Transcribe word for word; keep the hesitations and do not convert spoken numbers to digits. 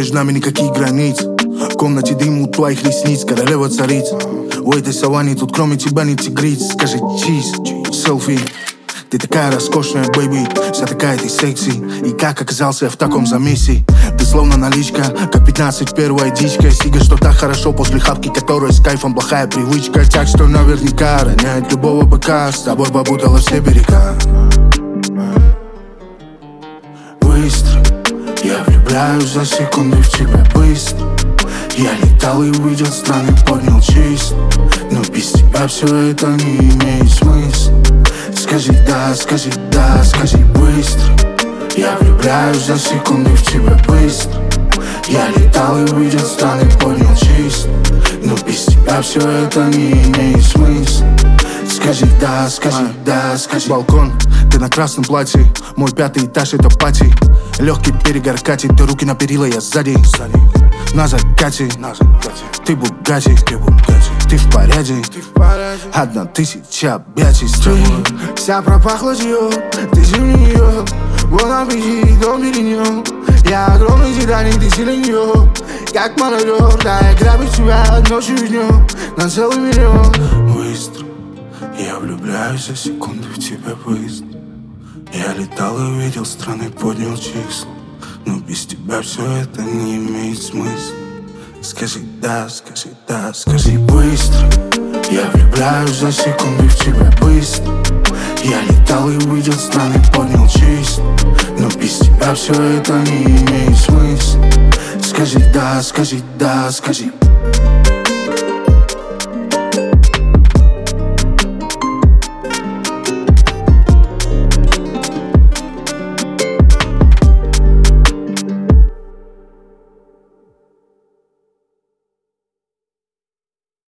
между нами никаких границ. В комнате дым у твоих ресниц, королева царица. У этой саванны тут кроме тебя не тигриц. Скажи чиз, селфи. Ты такая роскошная, бэйби, вся такая ты секси. И как оказался я в таком замесе? Ты словно наличка, как пятнадцать первая дичка. Сига, что так хорошо после хапки, которая с кайфом плохая привычка. Так что наверняка роняет любого быка. С тобой попутала все берега. Быстро, я влюбляюсь за секунды в тебя быстро. Я летал и увидел страны, поднял чист. Но без тебя все это не имеет смысла. Скажи да, скажи да, скажи быстро. Я влюбляюсь за секунды в тебя быстро. Я летал и увидел страны, поднял чист. Но без тебя все это не имеет смысла. Скажи да, скажи да, скажи. Балкон, ты на красном платье. Мой пятый этаж это пати. Легкий перегар катит, ты руки на перила, я сзади. На закате, на закате. Ты Бугатти, ты Бугатти. Ты в порядке, ты в порядке. Одна тысяча объятий с тобой. Ты вся пропахла Диор, ты зимний ее. Вот аппетит, дом перенем. Я огромный титаник, ты сильный нее. Как мародер, да я грабю тебя ночью и днем. На целый миллион. Быстро, я влюбляюсь за секунду в тебя быстро. Я летал и увидел страны, поднял числа. Но без тебя все это не имеет смысла. Скажи да, скажи да, скажи быстро. Я влюбляюсь за секунды в тебя быстро. Я летал и увидел страны, поднял числа. Но без тебя все это не имеет смысла. Скажи да, скажи да, скажи.